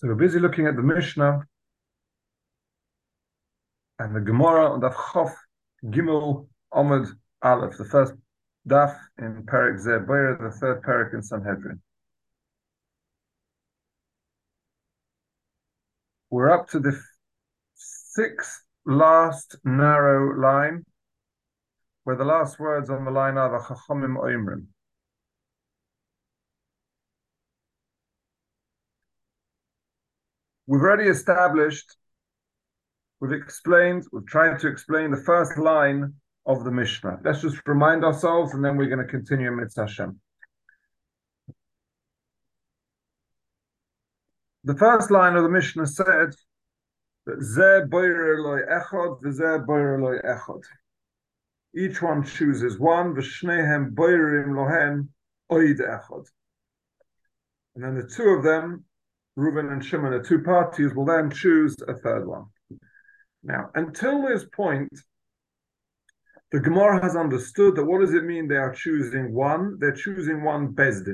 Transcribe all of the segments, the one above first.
So we're busy looking at the Mishnah and the Gemara on Daf Chof Gimel Amud Aleph, the first Daf in Perek Zeh Beira, the third Perek in Sanhedrin. We're up to the sixth last narrow line, where the last words on the line are the Chachamim Oimrim. We've already established, we've tried to explain the first line of the Mishnah. Let's just remind ourselves, and then we're going to continue in Mitzvah Hashem. The first line of the Mishnah said that Zeh boirer loy echad, v'zeh boirer loy echad. Each one chooses one, v'shnehem boirerim lohen oid echad. And then the two of them, Reuben and Shimon, the two parties, will then choose a third one. Now, until this point, the Gemara has understood that what does it mean they are choosing one? They're choosing one Bezdin.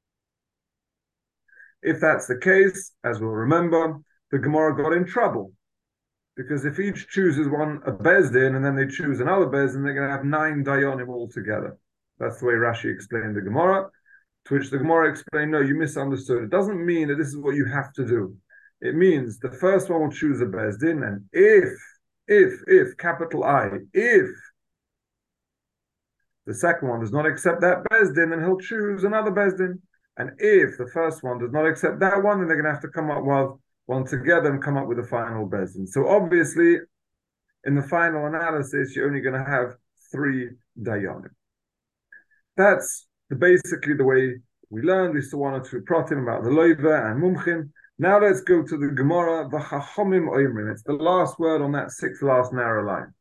If that's the case, as we'll remember, the Gemara got in trouble. Because if each chooses one, a Bezdin, and then they choose another Bezdin, they're going to have 9 Dayanim altogether. That's the way Rashi explained the Gemara, to which the Gemara explained, no, you misunderstood. It doesn't mean that this is what you have to do. It means the first one will choose a Bezdin, and if, capital I, if the second one does not accept that Bezdin, then he'll choose another Bezdin. And if the first one does not accept that one, then they're going to have to come up with one together and come up with a final Bezdin. So obviously, in the final analysis, you're only going to have 3 Dayanim. That's basically the way we learned. We saw 1 or 2 pratim about the Loiva and Mumchim. Now let's go to the Gemara, the Chachamim Oimrim. It's the last word on that 6th last narrow line.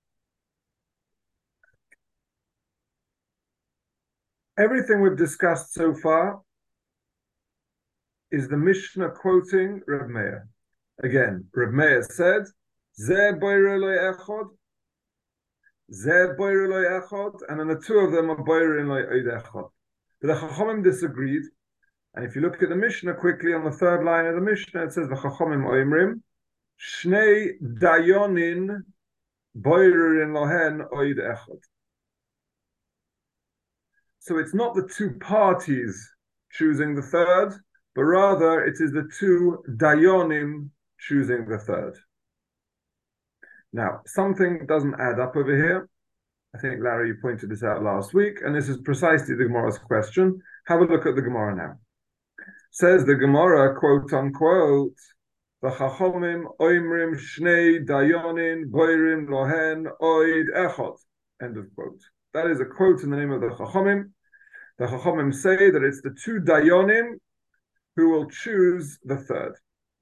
Everything we've discussed so far is the Mishnah quoting Reb Meir. Again, Reb Meir said, Zeh boirer loy echad, Zeh boirer loy echad, and then the two of them are boirer loy oid echad. But the Chachamim disagreed, and if you look at the Mishnah quickly on the 3rd line of the Mishnah, it says the Chachamim Oimrim, Shnei Dayonin boirer lohen oid echad. So it's not the 2 parties choosing the 3rd, but rather it is the 2 Dayonim choosing the 3rd. Now, something doesn't add up over here. I think, Larry, you pointed this out last week, and this is precisely the Gemara's question. Have a look at the Gemara now. Says the Gemara, quote unquote, V'chachomim oimrim shnei dayonin boirim lohen oid echad. End of quote. That is a quote in the name of the Chachamim. The Chachamim say that it's the 2 Dayonim who will choose the 3rd.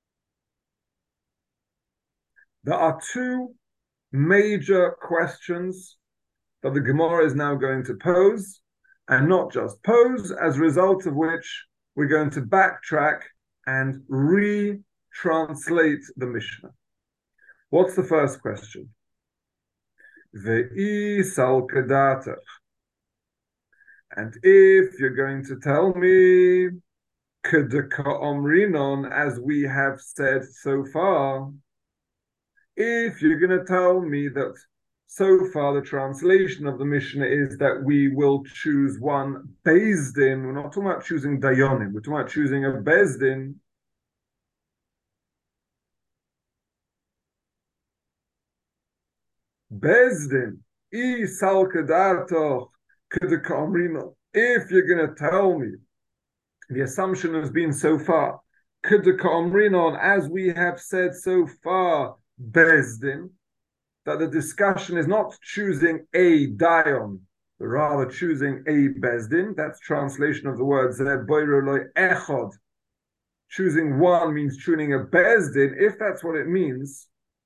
There are 2 major questions that the Gemara is now going to pose, and not just pose, as a result of which we're going to backtrack and retranslate the Mishnah. What's the first question? Ve'i sal kedatach. And if you're going to tell me, kedeka omrinon, as we have said so far, if you're going to tell me that so far the translation of the Mishnah is that we will choose one Bezdin, we're not talking about choosing Dayonim, we're talking about choosing a Bezdin. Bezdin, isal kedartoch, kedeka omrinon. If you're going to tell me, the assumption has been so far, kedeka omrinon, as we have said so far, Bezdin, that the discussion is not choosing a Dayon, but rather choosing a Bezdin. That's translation of the word Zeh boirer loy echad. Choosing one means choosing a Bezdin. If that's what it means,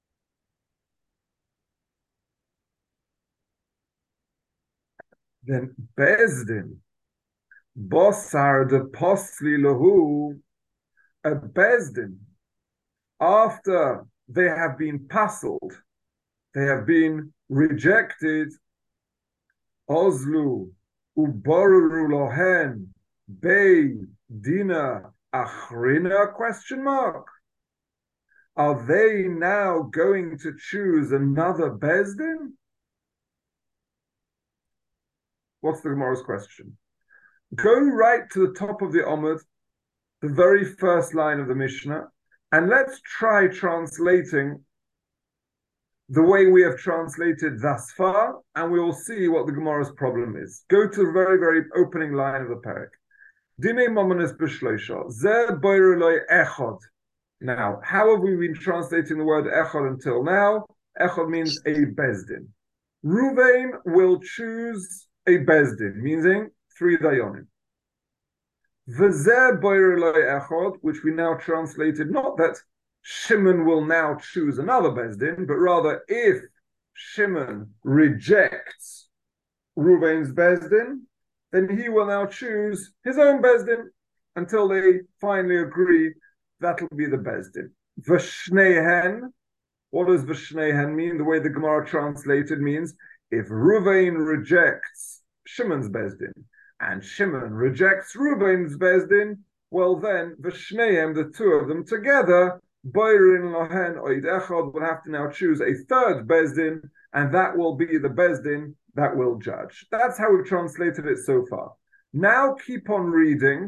then Bezdin, Bosar de Posli Lahu, a Bezdin, after they have been puzzled, they have been rejected, Ozlu, Uboru Lohen, Bey, Dina, Achrina question mark. Are they now going to choose another Bezdin? What's the Gemara's question? Go right to the top of the Omid, the very first line of the Mishnah, and let's try translating the way we have translated thus far, and we will see what the Gemara's problem is. Go to the very, very opening line of the parak. Dine momenes b'shloisha, ze boiruloi echod. Now, how have we been translating the word echod until now? Echod means a bezdin. Ruvain will choose a bezdin, meaning 3 dayonim. V'zeh boiruloi echod, which we now translated, not that Shimon will now choose another bezdin, but rather if Shimon rejects Ruvain's bezdin, then he will now choose his own bezdin until they finally agree that'll be the bezdin. V'shneihen, what does v'shneihen mean? The way the Gemara translated means if Ruvain rejects Shimon's bezdin and Shimon rejects Ruvain's bezdin, well then v'shneihem, the two of them together, Boirin lohen oid echad, will have to now choose a third bezdin, and that will be the bezdin that will judge. That's how we've translated it so far. Now keep on reading,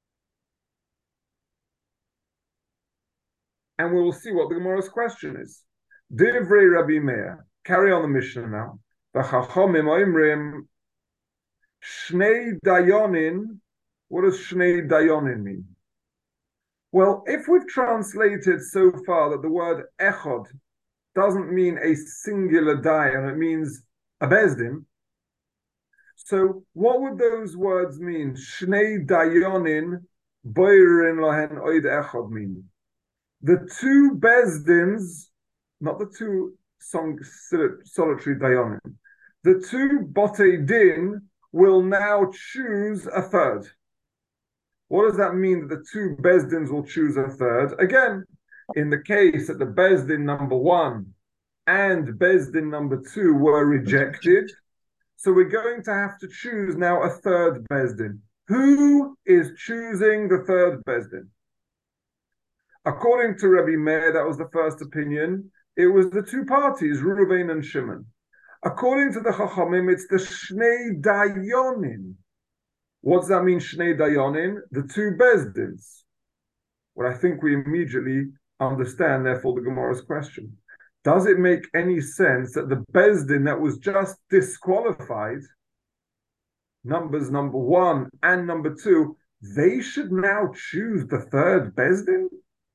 and we will see what the Gemara's question is. Divrei Rabbi Meir. Carry on the Mishnah now. V'chachomim oimrim shnei dayonin. What does shnei dayonin mean? Well, if we've translated so far that the word echod doesn't mean a singular dayan, it means a bezdin. So what would those words mean? Shnei dayonin boirin lohen oid echod mean. The two bezdins, not the two solitary dayonim, the two botei din will now choose a third. What does that mean that the two bezdins will choose a third? Again, in the case that the bezdin number 1 and bezdin number 2 were rejected, so we're going to have to choose now a third bezdin. Who is choosing the third bezdin? According to Rabbi Meir, that was the first opinion, it was the two parties, Reuven and Shimon. According to the Chachamim, it's the Shnei Dayonim. What does that mean, Shnei Dayonim? The two bezdins. What I think we immediately understand, therefore, the Gemara's question. Does it make any sense that the bezdin that was just disqualified, numbers number 1 and number 2, they should now choose the third bezdin?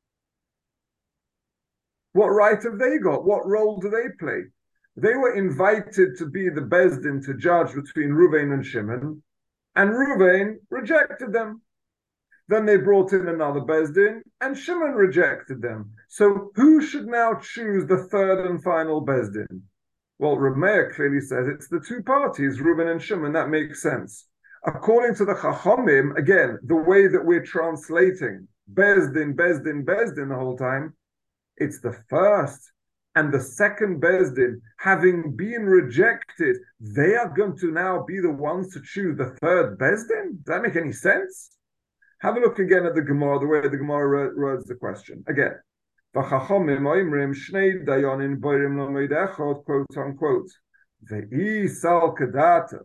What right have they got? What role do they play? They were invited to be the bezdin to judge between Reuven and Shimon, and Reuven rejected them. Then they brought in another bezdin, and Shimon rejected them. So who should now choose the third and final bezdin? Well, Rameir clearly says it's the two parties, Reuven and Shimon. That makes sense. According to the Chachamim, again, the way that we're translating bezdin, bezdin, bezdin the whole time, it's the first and the second bezdin, having been rejected, they are going to now be the ones to choose the third bezdin? Does that make any sense? Have a look again at the Gemara, the way the Gemara words the question. Again, V'chachomim oimrim shnei dayonin boirim lomoid echod, quote unquote. Ve'isal kadata.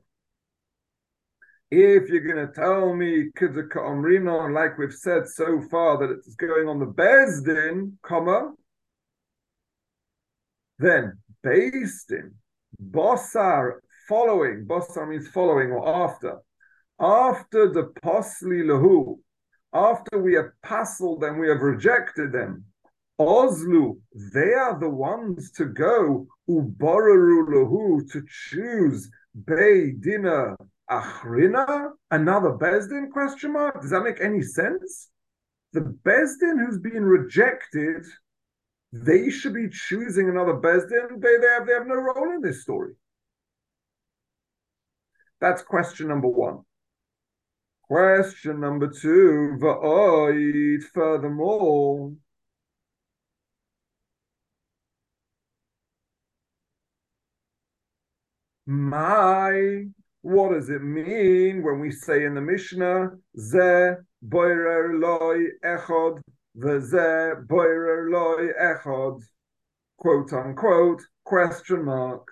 If you're going to tell me kedaka omrino, like we've said so far, that it's going on the bezdin, comma, then based in Bosar, following, Bosar means following or after the Posli Lahu, after we have passled them, we have rejected them, Ozlu, they are the ones to go, Uboraru Lahu, to choose Beidina Achrina, another Bezdin, question mark? Does that make any sense? The Bezdin who's been rejected, they should be choosing another bezdin. They have no role in this story. That's question number 1. Question number 2. Va'oid, furthermore, my What does it mean when we say in the Mishnah, Ze boirer loy echod, v'ze boirer loy echod, quote unquote, question mark.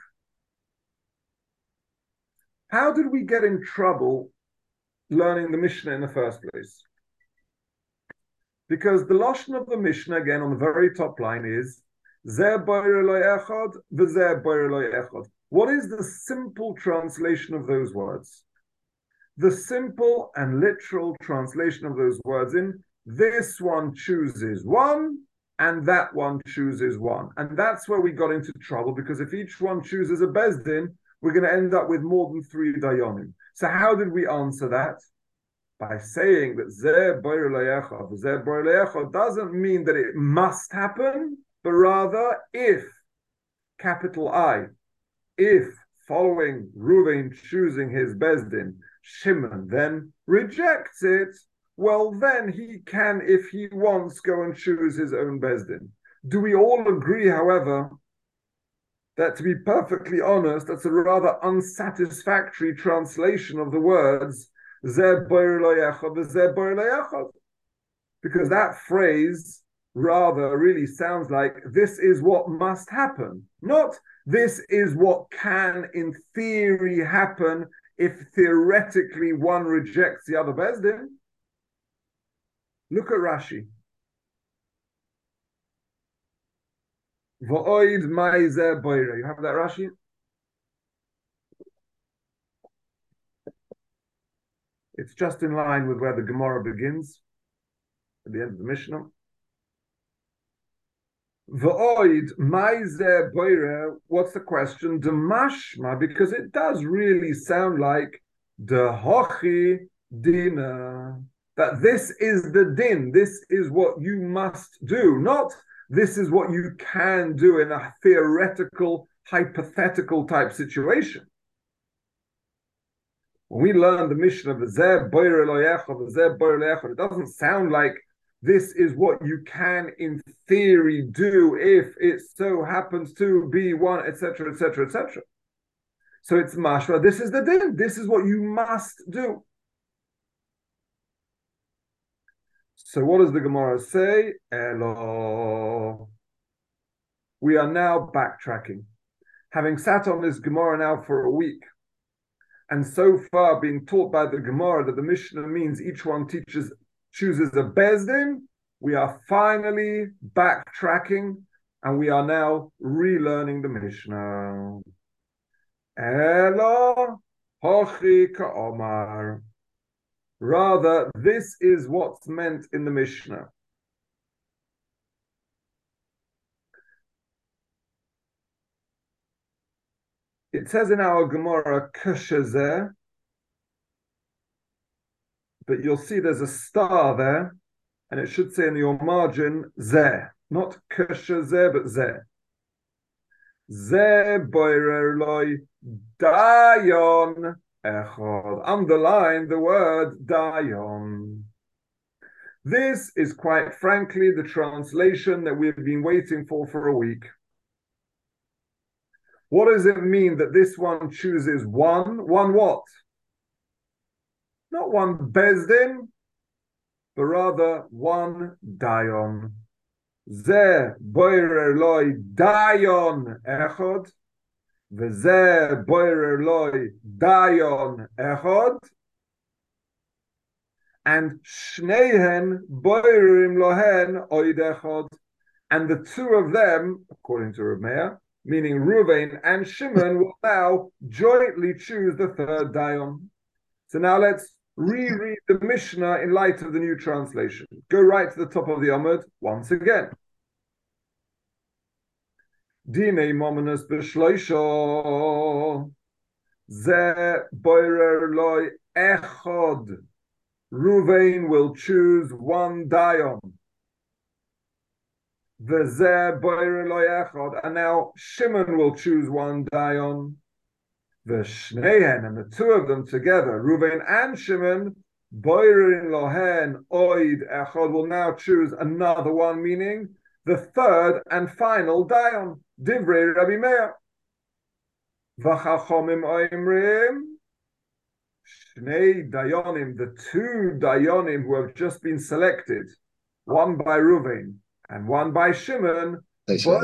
How did we get in trouble learning the Mishnah in the first place? Because the lashon of the Mishnah, again, on the very top line is, Ze boirer loy echod, v'ze boirer loy echod. What is the simple translation of those words? The simple and literal translation of those words in, this one chooses one, and that one chooses one. And that's where we got into trouble, because if each one chooses a Bezdin, we're going to end up with more than 3 Dayanim. So how did we answer that? By saying that Zeh Boyer Le'echad, Zeh Boyer Le'echad doesn't mean that it must happen, but rather if, capital I, if following Reuven choosing his Bezdin, Shimon then rejects it, well then he can, if he wants, go and choose his own Bezdin. Do we all agree, however, that to be perfectly honest, that's a rather unsatisfactory translation of the words Zeh Boyer Lo Yechad, Zeh Boyer Lo Yechad? Because that phrase rather really sounds like this is what must happen, not this is what can in theory happen if theoretically one rejects the other Bezdin. Look at Rashi. V'oid ma'izeh boire. You have that, Rashi? It's just in line with where the Gemara begins, at the end of the Mishnah. V'oid ma'izeh boire. What's the question? Demashma, because it does really sound like the hochi dina. That this is the din. This is what you must do, not this is what you can do in a theoretical, hypothetical type situation. When we learn the Mishnah of Zeh Boyer Lo Yechad, Zeh Boyer Lo Yechad, it doesn't sound like this is what you can in theory do if it so happens to be one, etc., etc., etc. So it's mashma. This is the din. This is what you must do. So what does the Gemara say? Elo. We are now backtracking. Having sat on this Gemara now for a week, and so far being taught by the Gemara that the Mishnah means each one chooses a Bezdin, we are finally backtracking, and we are now relearning the Mishnah. Elo hochi ka'omar. Rather, this is what's meant in the Mishnah. It says in our Gemara, Kashazeh, but you'll see there's a star there, and it should say in your margin, Zeh, not Kashazeh, but Zeh. Zeh boirer loy dayon echad. Underline the word dayon. This is quite frankly the translation that we've been waiting for a week. What does it mean that this one chooses one? One what? Not one Bezdin, but rather one Dayon. Ze boirer loy Dayon echod, v'ze boirer loy Dayon echod, and shneihen boirim lohen oid echod, and the two of them, according to Rav Meir, meaning Reuven and Shimon, will now jointly choose the third Dayon. So now let's reread the Mishnah in light of the new translation. Go right to the top of the Amud once again. Dinei mominus b'shloisho ze boirer loy echod. Reuven will choose one Dayon. V'zeh boirer loy echod, and now Shimon will choose one Dayon. V'shneihen, and the two of them together, Reuven and Shimon, boirin lohen oid echod, will now choose another one, meaning the third and final Dayon. Divrei Rabbi Meir. V'chachomim oimrim, Shnei Dayanim, the two Dayanim who have just been selected, one by Ruvain and one by Shimon, they are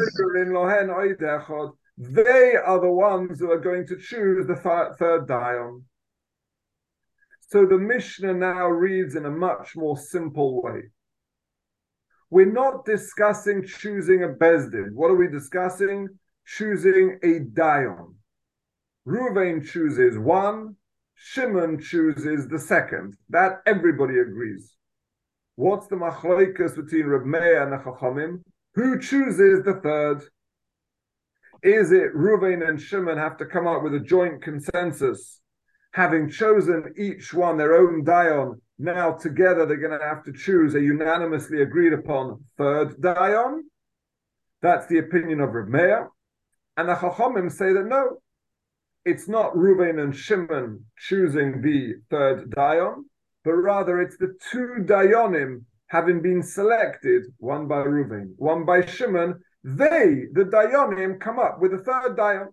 the ones who are going to choose the third Dayan. So the Mishnah now reads in a much more simple way. We're not discussing choosing a Bezdin. What are we discussing? Choosing a Dayan. Ruvain chooses one, Shimon chooses the second. That everybody agrees. What's the machloikas between Reb Meir and the Chachamim? Who chooses the third? Is it Ruvain and Shimon have to come up with a joint consensus, having chosen each one their own dayan? Now together they're going to have to choose a unanimously agreed upon third dayan? That's the opinion of Reb Meir. And the Chachamim say that no, it's not Ruvain and Shimon choosing the third dayan, but rather it's the two dayanim having been selected, one by Ruvain, one by Shimon. They, the dayanim, come up with a third dayan.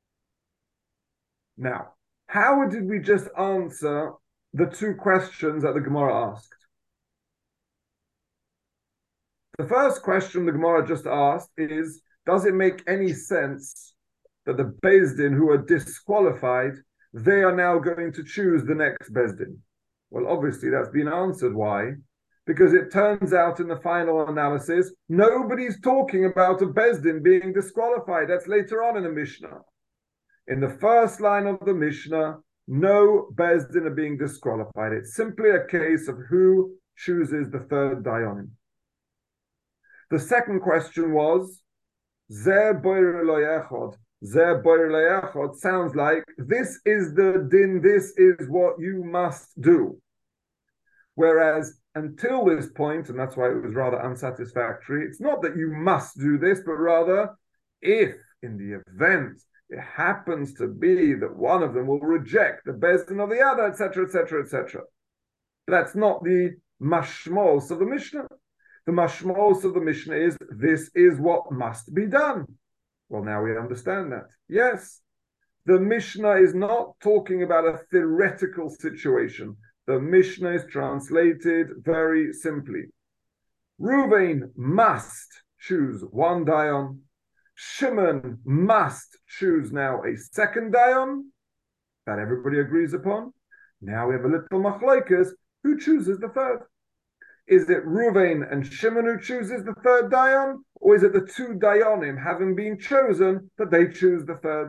Now, how did we just answer the two questions that the Gemara asked? The first question the Gemara just asked is, does it make any sense that the Beis Din who are disqualified, they are now going to choose the next Beis Din? Well, obviously that's been answered. Why? Because it turns out in the final analysis, nobody's talking about a Beis Din being disqualified. That's later on in the Mishnah. In the first line of the Mishnah, no Beis Din are being disqualified. It's simply a case of who chooses the third dayanim. The second question was, Zeh boir lo yechod. Zeh boir lo yechod sounds like this is the din, this is what you must do. Whereas until this point, and that's why it was rather unsatisfactory, it's not that you must do this, but rather if in the event it happens to be that one of them will reject the Beis Din of the other, etc., etc., etc. That's not the mashmos of the Mishnah. The mashmos of the Mishnah is, this is what must be done. Well, now we understand that. Yes, the Mishnah is not talking about a theoretical situation. The Mishnah is translated very simply. Ruvain must choose one dayan. Shimon must choose now a second dayan. That everybody agrees upon. Now we have a little machlokes. Who chooses the third? Is it Ruvain and Shimon who chooses the third dayan, or is it the two dayanim having been chosen that they choose the third?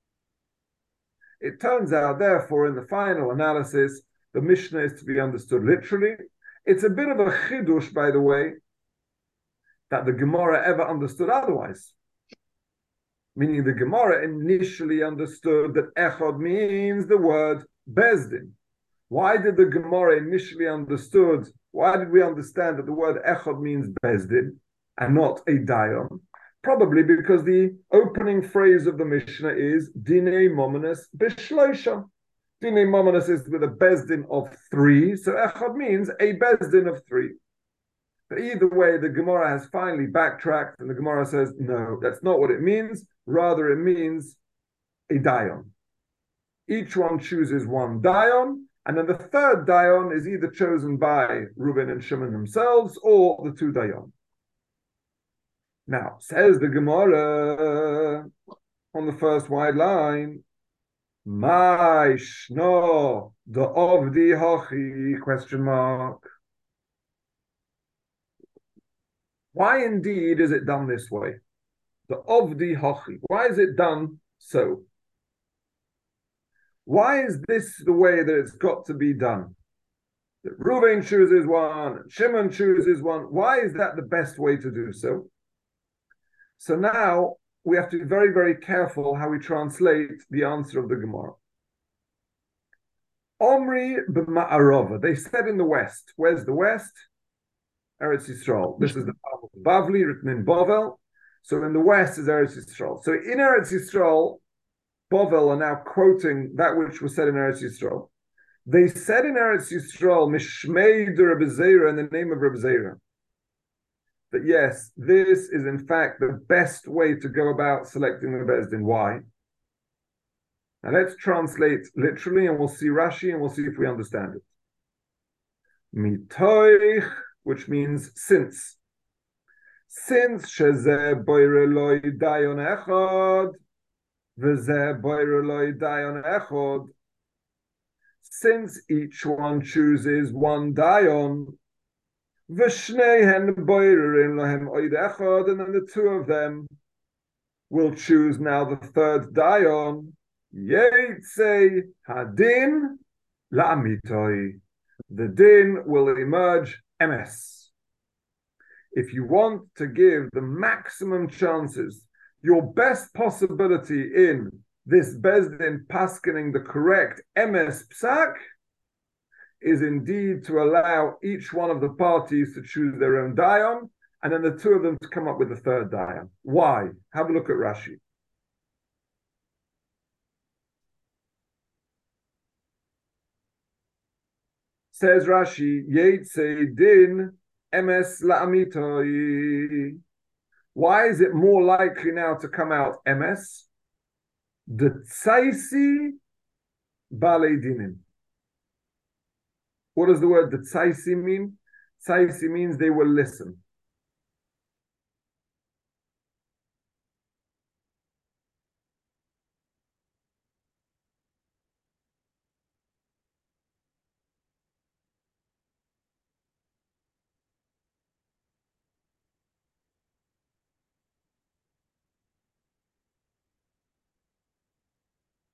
It turns out, therefore, in the final analysis, the Mishnah is to be understood literally. It's a bit of a chidush, by the way, that the Gemara ever understood otherwise. Meaning the Gemara initially understood that echad means the word Beis Din. Why did the Gemara initially understood? Why did we understand that the word echad means Beis Din and not a dayan? Probably because the opening phrase of the Mishnah is Dinei Mominus Bishloisha. Dinei Mominus is with a Beis Din of three, so echad means a Beis Din of three. But either way, the Gemara has finally backtracked, and the Gemara says, no, that's not what it means. Rather, it means a dayan. Each one chooses one dayan, and then the third dayan is either chosen by Reuben and Shimon themselves or the two dayan. Now, says the Gemara on the first wide line, my shno the ovdi hachi question mark. Why indeed is it done this way? The ovdi hachi. Why is it done so? Why is this the way that it's got to be done? That Reuven chooses one, Shimon chooses one. Why is that the best way to do so? So now we have to be very, very careful how we translate the answer of the Gemara. Omri b'ma'arova. They said in the west. Where's the west? Eretz Yisrael. This is the Bavli written in Bavel. So in the west is Eretz Yisrael. So in Eretz Yisrael, Bavel are now quoting that which was said in Eretz Yisrael. They said in Eretz Yisrael, Mishmei de Rebbe Zera, in the name of Rebbe Zera, that yes, this is in fact the best way to go about selecting the Beis Din. Why? Now let's translate literally, and we'll see Rashi, and we'll see if we understand it. Mitoich, which means since. Since shezeh boire loy dayon echad, v'zeh boire loy dayon echad. Since each one chooses one dayon, v'shneihen boirerin lohem oid echad, and then the two of them will choose now the third dayon. Yeitzei hadin la'amitoi. The din will emerge emes. If you want to give the maximum chances, your best possibility in this Bezdin paskening the correct emes psak is indeed to allow each one of the parties to choose their own dayan, and then the two of them to come up with the third dayan. Why? Have a look at Rashi. Says Rashi, Yeitzei din emes la'amitoi. Why is it more likely now to come out emes? The tzaisi balei dinim. What does the word the tzaisi mean? Tzaisi means they will listen.